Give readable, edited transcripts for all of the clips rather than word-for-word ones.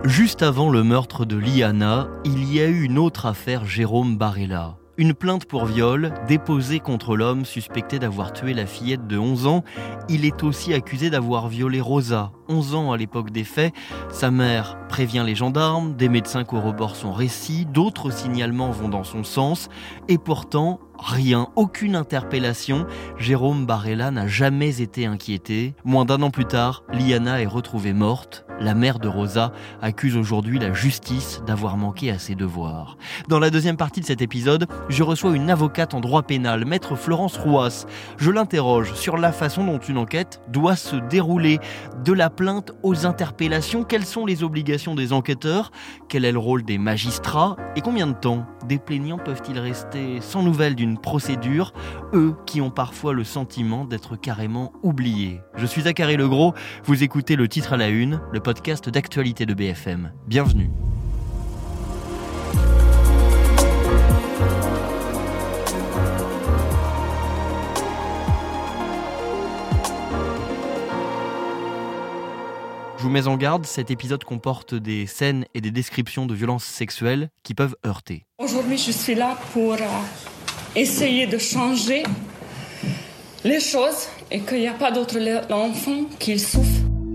Juste avant le meurtre de Liana, il y a eu une autre affaire Jérôme Barella. Une plainte pour viol déposée contre l'homme suspecté d'avoir tué la fillette de 11 ans. Il est aussi accusé d'avoir violé Rosa, 11 ans à l'époque des faits. Sa mère prévient les gendarmes, des médecins corroborent son récit, d'autres signalements vont dans son sens. Et pourtant, rien, aucune interpellation. Jérôme Barella n'a jamais été inquiété. Moins d'un an plus tard, Liana est retrouvée morte. La mère de Rosa accuse aujourd'hui la justice d'avoir manqué à ses devoirs. Dans la deuxième partie de cet épisode, je reçois une avocate en droit pénal, maître Florence Rouas. Je l'interroge sur la façon dont une enquête doit se dérouler, de la plainte aux interpellations. Quelles sont les obligations des enquêteurs? Quel est le rôle des magistrats? Et combien de temps des plaignants peuvent-ils rester sans nouvelles d'une procédure, eux qui ont parfois le sentiment d'être carrément oubliés? Je suis Zachary Legros, vous écoutez Le Titre à la Une, le podcast d'actualité de BFM. Bienvenue. Je vous mets en garde, cet épisode comporte des scènes et des descriptions de violences sexuelles qui peuvent heurter. Aujourd'hui, je suis là pour essayer de changer les choses et qu'il n'y a pas d'autres enfants qui souffrent.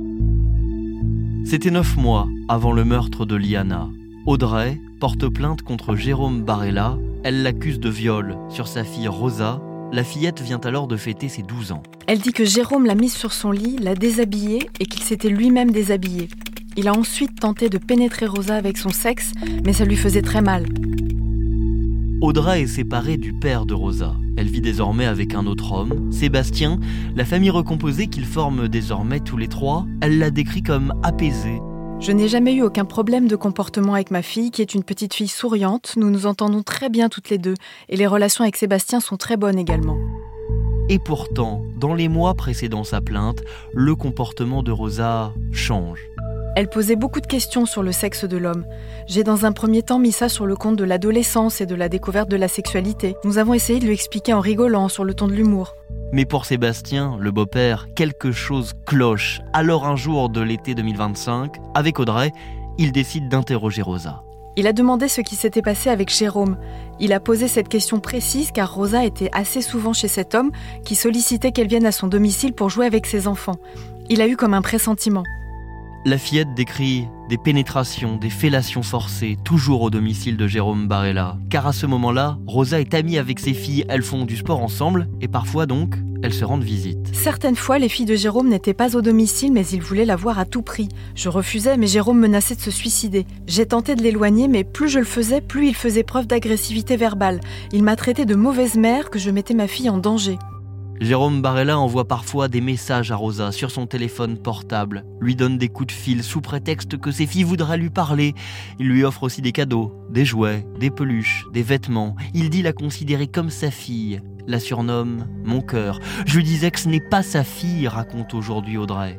C'était 9 mois avant le meurtre de Liana. Audrey porte plainte contre Jérôme Barella. Elle l'accuse de viol sur sa fille Rosa. La fillette vient alors de fêter ses 12 ans. Elle dit que Jérôme l'a mise sur son lit, l'a déshabillée et qu'il s'était lui-même déshabillé. Il a ensuite tenté de pénétrer Rosa avec son sexe, mais ça lui faisait très mal. Audrey est séparée du père de Rosa. Elle vit désormais avec un autre homme, Sébastien. La famille recomposée qu'ils forment désormais tous les trois, elle la décrit comme apaisée. Je n'ai jamais eu aucun problème de comportement avec ma fille, qui est une petite fille souriante. Nous nous entendons très bien toutes les deux, et les relations avec Sébastien sont très bonnes également. Et pourtant, dans les mois précédant sa plainte, le comportement de Rosa change. Elle posait beaucoup de questions sur le sexe de l'homme. J'ai dans un premier temps mis ça sur le compte de l'adolescence et de la découverte de la sexualité. Nous avons essayé de lui expliquer en rigolant, sur le ton de l'humour. Mais pour Sébastien, le beau-père, quelque chose cloche. Alors un jour de l'été 2025, avec Audrey, il décide d'interroger Rosa. Il a demandé ce qui s'était passé avec Jérôme. Il a posé cette question précise car Rosa était assez souvent chez cet homme qui sollicitait qu'elle vienne à son domicile pour jouer avec ses enfants. Il a eu comme un pressentiment. La fillette décrit des pénétrations, des fellations forcées, toujours au domicile de Jérôme Barella. Car à ce moment-là, Rosa est amie avec ses filles, elles font du sport ensemble et parfois donc, elles se rendent visite. Certaines fois, les filles de Jérôme n'étaient pas au domicile, mais il voulait la voir à tout prix. Je refusais, mais Jérôme menaçait de se suicider. J'ai tenté de l'éloigner, mais plus je le faisais, plus il faisait preuve d'agressivité verbale. Il m'a traité de mauvaise mère, que je mettais ma fille en danger. Jérôme Barella envoie parfois des messages à Rosa sur son téléphone portable, lui donne des coups de fil sous prétexte que ses filles voudraient lui parler. Il lui offre aussi des cadeaux, des jouets, des peluches, des vêtements. Il dit la considérer comme sa fille, la surnomme « mon cœur ». Je lui disais que ce n'est pas sa fille, raconte aujourd'hui Audrey.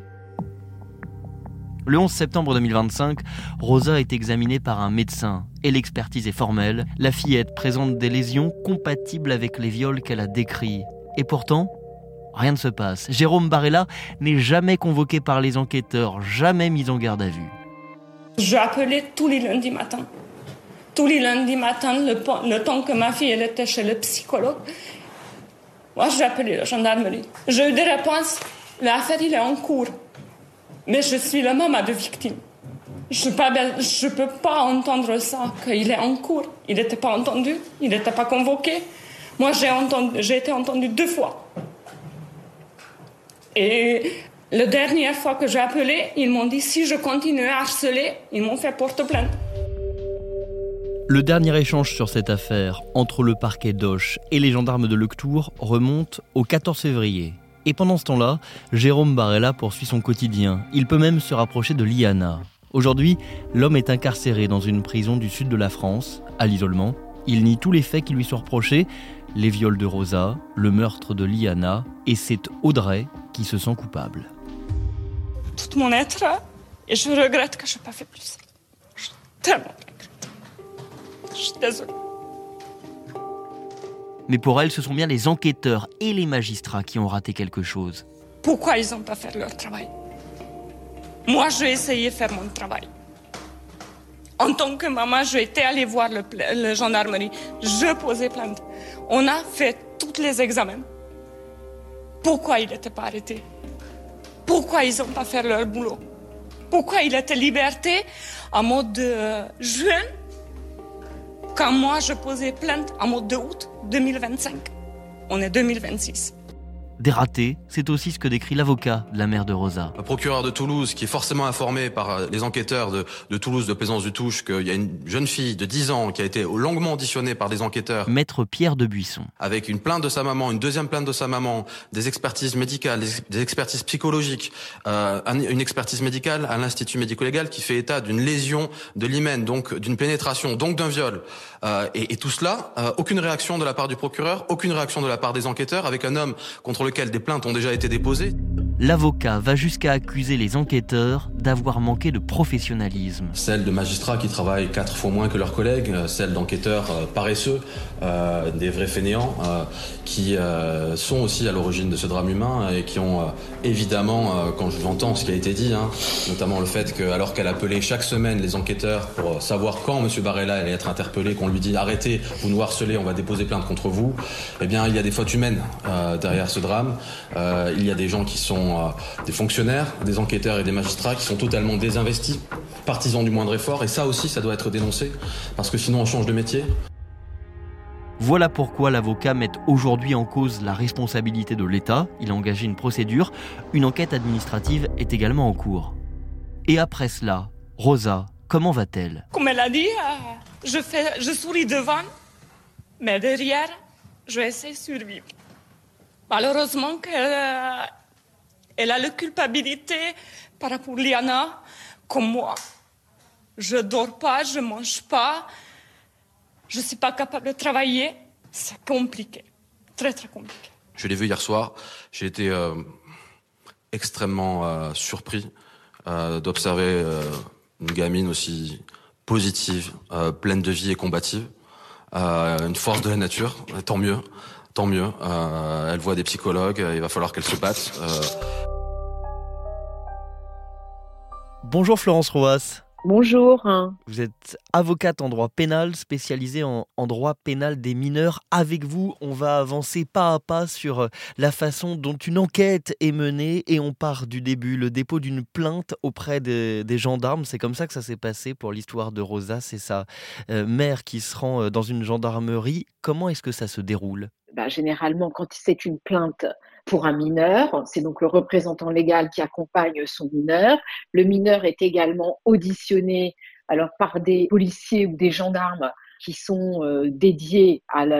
Le 11 septembre 2025, Rosa est examinée par un médecin et l'expertise est formelle. La fillette présente des lésions compatibles avec les viols qu'elle a décrits. Et pourtant, rien ne se passe. Jérôme Barella n'est jamais convoqué par les enquêteurs, jamais mis en garde à vue. Je appelais tous les lundis matins. Tous les lundis matins, le temps que ma fille elle était chez le psychologue, moi j'ai appelé la gendarmerie. J'ai eu des réponses. L'affaire il est en cours. Mais je suis la maman de victime. Je peux pas entendre ça, qu'il est en cours. Il n'était pas entendu, il n'était pas convoqué. Moi, j'ai été entendue 2 fois. Et la dernière fois que j'ai appelé, ils m'ont dit si je continue à harceler, ils m'ont fait porte plainte. Le dernier échange sur cette affaire entre le parquet d'Auch et les gendarmes de Lectoure remonte au 14 février. Et pendant ce temps-là, Jérôme Barella poursuit son quotidien. Il peut même se rapprocher de Liana. Aujourd'hui, l'homme est incarcéré dans une prison du sud de la France, à l'isolement. Il nie tous les faits qui lui sont reprochés, les viols de Rosa, le meurtre de Liana, et c'est Audrey qui se sent coupable. Tout mon être, et je regrette que je n'ai pas fait plus. Je tellement regrette. Je suis désolée. Mais pour elle, ce sont bien les enquêteurs et les magistrats qui ont raté quelque chose. Pourquoi ils n'ont pas fait leur travail? Moi, j'ai essayé de faire mon travail. En tant que maman, j'étais allée voir le gendarmerie. Je posais plainte. On a fait tous les examens. Pourquoi il n'était pas arrêté? Pourquoi ils n'ont pas fait leur boulot? Pourquoi il était liberté en mode de juin quand moi je posais plainte en mode de août 2025? On est 2026. Des ratés, c'est aussi ce que décrit l'avocat de la mère de Rosa. Un procureur de Toulouse qui est forcément informé par les enquêteurs de Toulouse, de Plaisance-du-Touche, qu'il y a une jeune fille de 10 ans qui a été longuement auditionnée par des enquêteurs. Maître Pierre de Buisson. Avec une plainte de sa maman, une deuxième plainte de sa maman, des expertises médicales, des expertises psychologiques, une expertise médicale à l'Institut médico-légal qui fait état d'une lésion de l'hymen, donc d'une pénétration, donc d'un viol. Et tout cela, aucune réaction de la part du procureur, aucune réaction de la part des enquêteurs, avec un homme contre lequel des plaintes ont déjà été déposées. L'avocat va jusqu'à accuser les enquêteurs d'avoir manqué de professionnalisme. Celle de magistrats qui travaillent 4 fois moins que leurs collègues, celle d'enquêteurs paresseux, des vrais fainéants, qui sont aussi à l'origine de ce drame humain et qui ont évidemment, quand j'entends ce qui a été dit, notamment le fait que alors qu'elle appelait chaque semaine les enquêteurs pour savoir quand M. Barella allait être interpellé, qu'on lui dit arrêtez, vous nous harcelez, on va déposer plainte contre vous, eh bien il y a des fautes humaines derrière ce drame. Il y a des gens qui sont des fonctionnaires, des enquêteurs et des magistrats qui sont totalement désinvestis, partisans du moindre effort, et ça aussi ça doit être dénoncé, parce que sinon on change de métier. Voilà pourquoi l'avocat met aujourd'hui en cause la responsabilité de l'État. Il a engagé une procédure. Une enquête administrative est également en cours. Et après cela, Rosa, comment va-t-elle? Comme elle a dit, je souris devant, mais derrière, je vais essayer de survivre. Malheureusement, elle a la culpabilité par rapport à Liana, comme moi. Je dors pas, je mange pas, je suis pas capable de travailler. C'est compliqué, très très compliqué. Je l'ai vu hier soir, j'ai été extrêmement surpris d'observer une gamine aussi positive, pleine de vie et combative, une force de la nature, tant mieux. Tant mieux. Elle voit des psychologues, il va falloir qu'elle se batte. Bonjour Florence Roas. Bonjour. Vous êtes avocate en droit pénal, spécialisée en droit pénal des mineurs. Avec vous, on va avancer pas à pas sur la façon dont une enquête est menée et on part du début, le dépôt d'une plainte auprès des gendarmes. C'est comme ça que ça s'est passé pour l'histoire de Rosa. C'est sa mère qui se rend dans une gendarmerie. Comment est-ce que ça se déroule ? Généralement, quand c'est une plainte pour un mineur, c'est donc le représentant légal qui accompagne son mineur. Le mineur est également auditionné par des policiers ou des gendarmes qui sont dédiés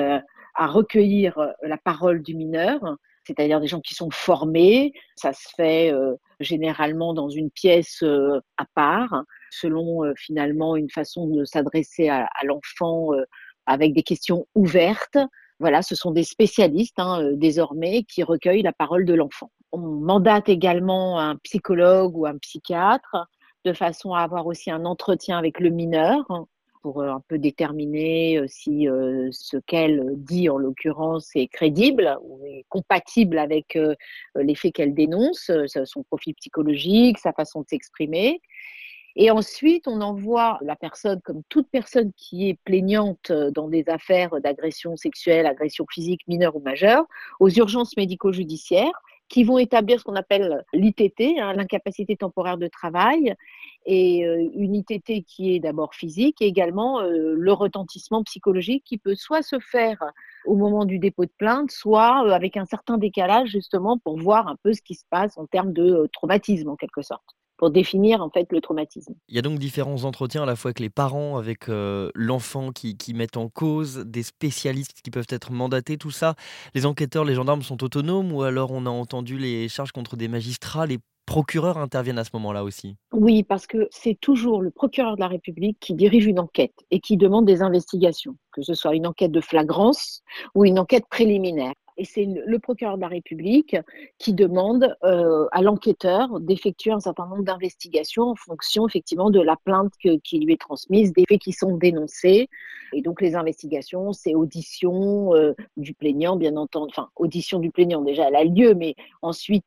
à recueillir la parole du mineur, c'est-à-dire des gens qui sont formés. Ça se fait généralement dans une pièce à part, selon finalement une façon de s'adresser à l'enfant avec des questions ouvertes. Voilà, ce sont des spécialistes désormais qui recueillent la parole de l'enfant. On mandate également un psychologue ou un psychiatre de façon à avoir aussi un entretien avec le mineur pour un peu déterminer si ce qu'elle dit en l'occurrence est crédible ou est compatible avec les faits qu'elle dénonce, son profil psychologique, sa façon de s'exprimer. Et ensuite, on envoie la personne, comme toute personne qui est plaignante dans des affaires d'agression sexuelle, agression physique mineure ou majeure, aux urgences médico-judiciaires qui vont établir ce qu'on appelle l'ITT, l'incapacité temporaire de travail, et une ITT qui est d'abord physique et également le retentissement psychologique qui peut soit se faire au moment du dépôt de plainte, soit avec un certain décalage justement pour voir un peu ce qui se passe en termes de traumatisme en quelque sorte, pour définir en fait le traumatisme. Il y a donc différents entretiens à la fois avec les parents, avec l'enfant qui mettent en cause, des spécialistes qui peuvent être mandatés, tout ça. Les enquêteurs, les gendarmes sont autonomes ou alors on a entendu les charges contre des magistrats, les procureurs interviennent à ce moment-là aussi? Oui, parce que c'est toujours le procureur de la République qui dirige une enquête et qui demande des investigations, que ce soit une enquête de flagrance ou une enquête préliminaire. Et c'est le procureur de la République qui demande à l'enquêteur d'effectuer un certain nombre d'investigations en fonction effectivement de la plainte qui lui est transmise, des faits qui sont dénoncés. Et donc les investigations, c'est audition du plaignant, bien entendu. Enfin, audition du plaignant déjà, elle a lieu, mais ensuite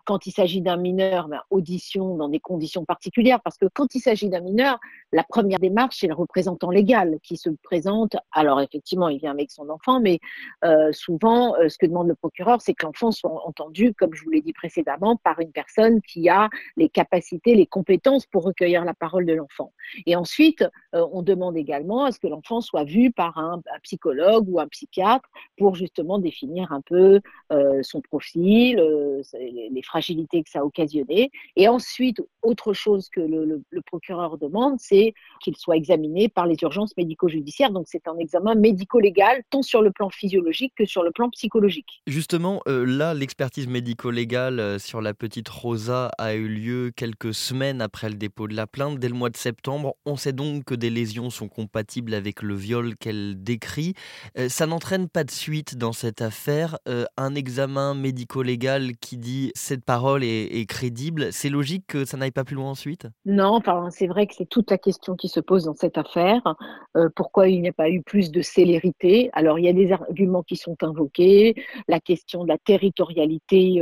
Quand il s'agit d'un mineur, audition dans des conditions particulières, parce que quand il s'agit d'un mineur, la première démarche, c'est le représentant légal qui se présente. Alors effectivement, il vient avec son enfant, mais souvent, ce que demande le procureur, c'est que l'enfant soit entendu, comme je vous l'ai dit précédemment, par une personne qui a les capacités, les compétences pour recueillir la parole de l'enfant. Et ensuite, on demande également à ce que l'enfant soit vu par un psychologue ou un psychiatre pour justement définir un peu son profil, les fragilités que ça a occasionné. Et ensuite, autre chose que le procureur demande, c'est qu'il soit examiné par les urgences médico-judiciaires. Donc c'est un examen médico-légal, tant sur le plan physiologique que sur le plan psychologique. Justement, là, l'expertise médico-légale, sur la petite Rosa a eu lieu quelques semaines après le dépôt de la plainte, dès le mois de septembre. On sait donc que des lésions sont compatibles avec le viol qu'elle décrit. Ça n'entraîne pas de suite dans cette affaire. Un examen médico-légal qui dit: «Cette parole est crédible», c'est logique que ça n'aille pas plus loin ensuite? Non, enfin, c'est vrai que c'est toute la question qui se pose dans cette affaire. Pourquoi il n'y a pas eu plus de célérité? Alors, il y a des arguments qui sont invoqués, la question de la territorialité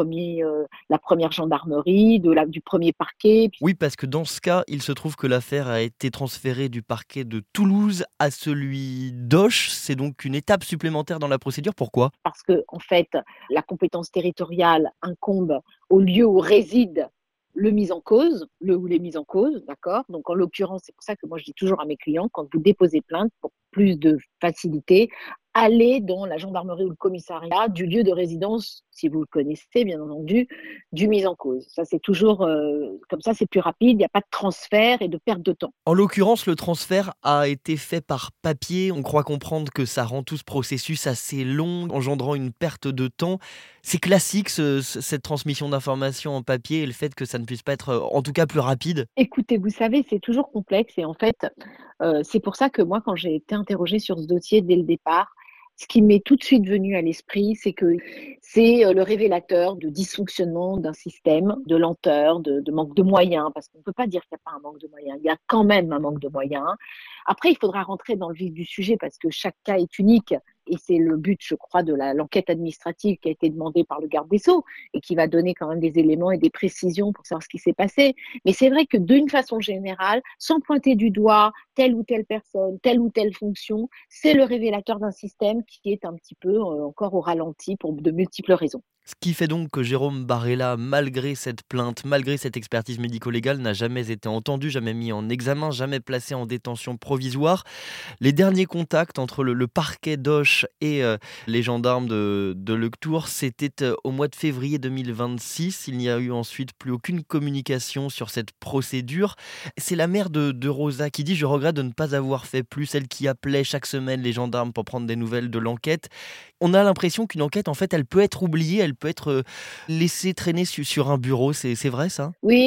la première gendarmerie, du premier parquet. Oui, parce que dans ce cas, il se trouve que l'affaire a été transférée du parquet de Toulouse à celui d'Auch. C'est donc une étape supplémentaire dans la procédure. Pourquoi? Parce que, en fait, la compétence territoriale incombe au lieu où réside le mis en cause, le ou les mises en cause, d'accord? Donc, en l'occurrence, c'est pour ça que moi, je dis toujours à mes clients, quand vous déposez plainte, pour plus de facilité, allez dans la gendarmerie ou le commissariat du lieu de résidence, si vous le connaissez, bien entendu, du mis en cause. Ça, c'est toujours comme ça, c'est plus rapide, il n'y a pas de transfert et de perte de temps. En l'occurrence, le transfert a été fait par papier. On croit comprendre que ça rend tout ce processus assez long, engendrant une perte de temps. C'est classique, cette transmission d'informations en papier et le fait que ça ne puisse pas être, en tout cas, plus rapide. Écoutez, vous savez, c'est toujours complexe et en fait, c'est pour ça que moi, quand j'ai été interrogée sur ce dossier dès le départ, ce qui m'est tout de suite venu à l'esprit, c'est que c'est le révélateur de dysfonctionnement d'un système, de lenteur, de manque de moyens, parce qu'on ne peut pas dire qu'il n'y a pas un manque de moyens, il y a quand même un manque de moyens. Après, il faudra rentrer dans le vif du sujet parce que chaque cas est unique et c'est le but, je crois, de l'enquête administrative qui a été demandée par le garde des Sceaux et qui va donner quand même des éléments et des précisions pour savoir ce qui s'est passé. Mais c'est vrai que d'une façon générale, sans pointer du doigt telle ou telle personne, telle ou telle fonction, c'est le révélateur d'un système qui est un petit peu encore au ralenti pour de multiples raisons. Ce qui fait donc que Jérôme Barella, malgré cette plainte, malgré cette expertise médico-légale, n'a jamais été entendu, jamais mis en examen, jamais placé en détention provisoire. Les derniers contacts entre le parquet d'Auch et les gendarmes de Lectoure, c'était au mois de février 2026. Il n'y a eu ensuite plus aucune communication sur cette procédure. C'est la mère de Rosa qui dit: «Je regrette de ne pas avoir fait plus», elle qui appelait chaque semaine les gendarmes pour prendre des nouvelles de l'enquête. On a l'impression qu'une enquête, en fait, elle peut être oubliée, elle peut être laissée traîner sur un bureau. C'est vrai ça? Oui,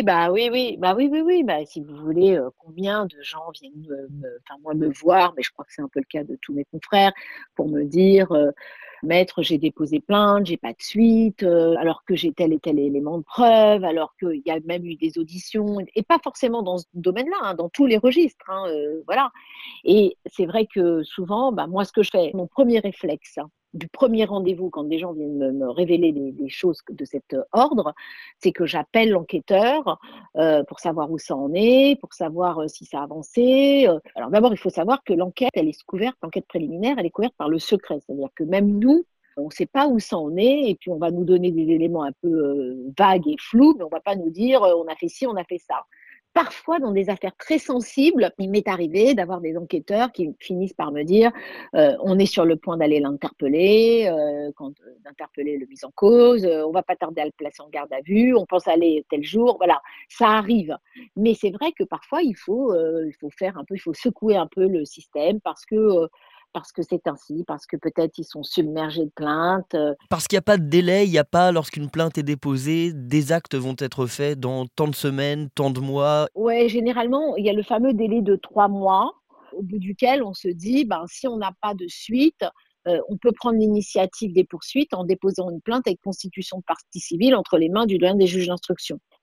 oui. Bah, si vous voulez, combien de gens viennent enfin moi me voir, mais je crois que c'est un peu le cas de tous mes confrères, pour me dire, «Maître, j'ai déposé plainte, j'ai pas de suite, alors que j'ai tel et tel élément de preuve, alors qu'il y a même eu des auditions» et pas forcément dans ce domaine-là, hein, dans tous les registres, hein, voilà. Et c'est vrai que souvent, bah, moi, ce que je fais, mon premier réflexe, hein, du premier rendez-vous, quand des gens viennent me révéler des choses de cet ordre, c'est que j'appelle l'enquêteur pour savoir où ça en est, pour savoir si ça a avancé. Alors d'abord, il faut savoir que l'enquête, elle est couverte, l'enquête préliminaire, elle est couverte par le secret. C'est-à-dire que même nous, on ne sait pas où ça en est, et puis on va nous donner des éléments un peu vagues et flous, mais on ne va pas nous dire on a fait ci, on a fait ça. Parfois, dans des affaires très sensibles, il m'est arrivé d'avoir des enquêteurs qui finissent par me dire on est sur le point d'aller l'interpeller, d'interpeller le mis en cause, on va pas tarder à le placer en garde à vue, on pense aller tel jour, voilà, ça arrive. Mais c'est vrai que parfois il faut faire un peu, il faut secouer un peu le système parce que c'est ainsi, parce que peut-être ils sont submergés de plaintes. Parce qu'il n'y a pas de délai, il n'y a pas, lorsqu'une plainte est déposée, des actes vont être faits dans tant de semaines, tant de mois. Ouais, généralement, il y a le fameux délai de 3 mois, au bout duquel on se dit, ben, si on n'a pas de suite, on peut prendre l'initiative des poursuites en déposant une plainte avec constitution de partie civile entre les mains du doyen des juges d'instruction.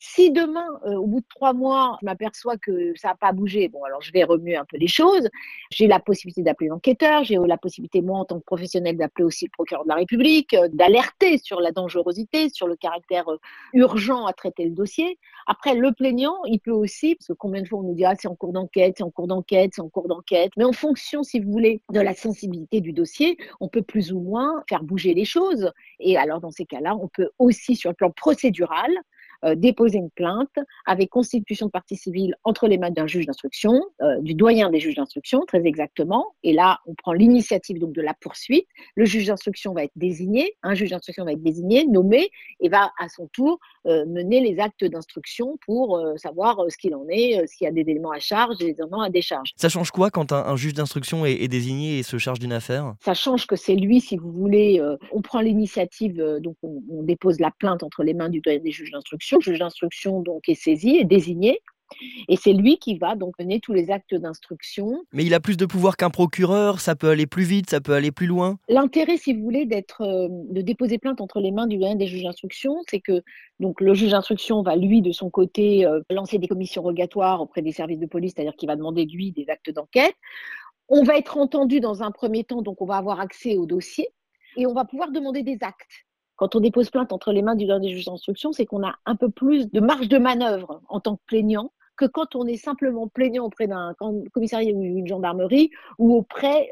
Si demain, au bout de 3 mois, je m'aperçois que ça n'a pas bougé, bon alors je vais remuer un peu les choses. J'ai la possibilité d'appeler l'enquêteur, j'ai la possibilité, moi, en tant que professionnelle, d'appeler aussi le procureur de la République, d'alerter sur la dangerosité, sur le caractère urgent à traiter le dossier. Après, le plaignant, il peut aussi, parce que combien de fois on nous dira c'est en cours d'enquête, c'est en cours d'enquête, c'est en cours d'enquête, mais en fonction, si vous voulez, de la sensibilité du dossier, on peut plus ou moins faire bouger les choses. Et alors, dans ces cas-là, on peut aussi, sur le plan procédural, déposer une plainte avec constitution de partie civile entre les mains d'un juge d'instruction, du doyen des juges d'instruction, très exactement. Et là, on prend l'initiative donc de la poursuite. Le juge d'instruction va être désigné, un juge d'instruction va être désigné, nommé, et va à son tour mener les actes d'instruction pour savoir ce qu'il en est, s'il y a des éléments à charge, des éléments à décharge. Ça change quoi quand un juge d'instruction est désigné et se charge d'une affaire ? Ça change que c'est lui, si vous voulez, on prend l'initiative, donc on dépose la plainte entre les mains du doyen des juges d'instruction. Le juge d'instruction donc est saisi, est désigné, et c'est lui qui va donc mener tous les actes d'instruction. Mais il a plus de pouvoir qu'un procureur, ça peut aller plus vite, ça peut aller plus loin. L'intérêt, si vous voulez, de déposer plainte entre les mains du doyen des juges d'instruction, c'est que donc le juge d'instruction va, lui, de son côté, lancer des commissions rogatoires auprès des services de police, c'est-à-dire qu'il va demander, lui, des actes d'enquête. On va être entendu dans un premier temps, donc on va avoir accès au dossier et on va pouvoir demander des actes. Quand on dépose plainte entre les mains du doyen des juges d'instruction, c'est qu'on a un peu plus de marge de manœuvre en tant que plaignant que quand on est simplement plaignant auprès d'un commissariat ou une gendarmerie ou auprès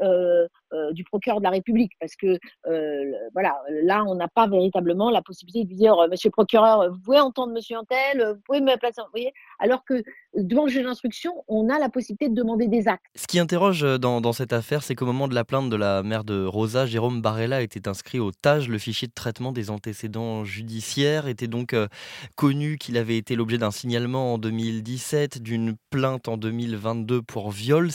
du procureur de la République. Parce que voilà, là, on n'a pas véritablement la possibilité de lui dire « Monsieur le procureur, vous pouvez entendre monsieur Untel, vous pouvez me placer… » Vous voyez ? Alors que devant le juge d'instruction, on a la possibilité de demander des actes. Ce qui interroge dans cette affaire, c'est qu'au moment de la plainte de la mère de Rosa, Jérôme Barella était inscrit au TAJ, le fichier de traitement des antécédents judiciaires. Était donc connu qu'il avait été l'objet d'un signalement en 2017, d'une plainte en 2022 pour viol.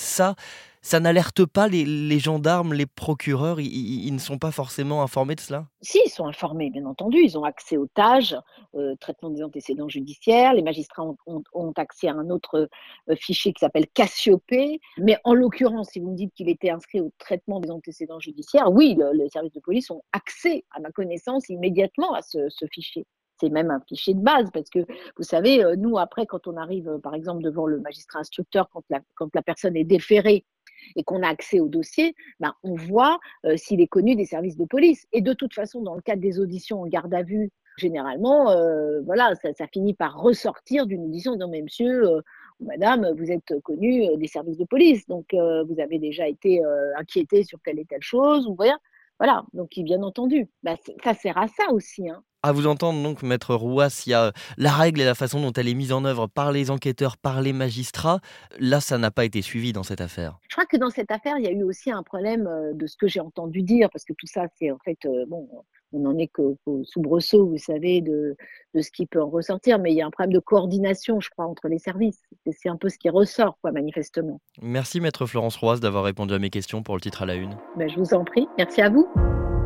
Ça n'alerte pas les gendarmes, les procureurs, ils ne sont pas forcément informés de cela ? Si, ils sont informés, bien entendu. Ils ont accès au TAJ, traitement des antécédents judiciaires. Les magistrats ont accès à un autre fichier qui s'appelle Cassiopée. Mais en l'occurrence, si vous me dites qu'il était inscrit au traitement des antécédents judiciaires, oui, les services de police ont accès, à ma connaissance, immédiatement à ce fichier. C'est même un fichier de base parce que, vous savez, nous, après, quand on arrive, par exemple, devant le magistrat instructeur, quand la personne est déférée, et qu'on a accès au dossier, on voit s'il est connu des services de police. Et de toute façon, dans le cadre des auditions en garde à vue, généralement, voilà, ça finit par ressortir d'une audition en disant « Mais monsieur ou madame, vous êtes connu des services de police, donc vous avez déjà été inquiété sur telle et telle chose. » Vous voyez ? Voilà, donc bien entendu, ça sert à ça aussi, hein. À vous entendre donc, Maître Rouas, il y a la règle et la façon dont elle est mise en œuvre par les enquêteurs, par les magistrats. Là, ça n'a pas été suivi dans cette affaire. Je crois que dans cette affaire, il y a eu aussi un problème de ce que j'ai entendu dire, parce que tout ça, c'est en fait, on n'en est qu'au soubresaut, vous savez, de ce qui peut en ressortir, mais il y a un problème de coordination, je crois, entre les services. C'est un peu ce qui ressort, manifestement. Merci, Maître Florence Rouas, d'avoir répondu à mes questions pour le titre à la une. Je vous en prie. Merci à vous.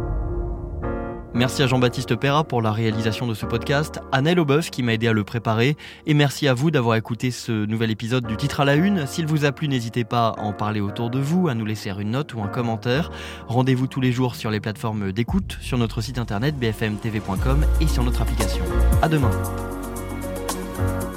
Merci à Jean-Baptiste Perra pour la réalisation de ce podcast, à Nel Aubeuf qui m'a aidé à le préparer, et merci à vous d'avoir écouté ce nouvel épisode du Titre à la Une. S'il vous a plu, n'hésitez pas à en parler autour de vous, à nous laisser une note ou un commentaire. Rendez-vous tous les jours sur les plateformes d'écoute, sur notre site internet bfmtv.com et sur notre application. À demain.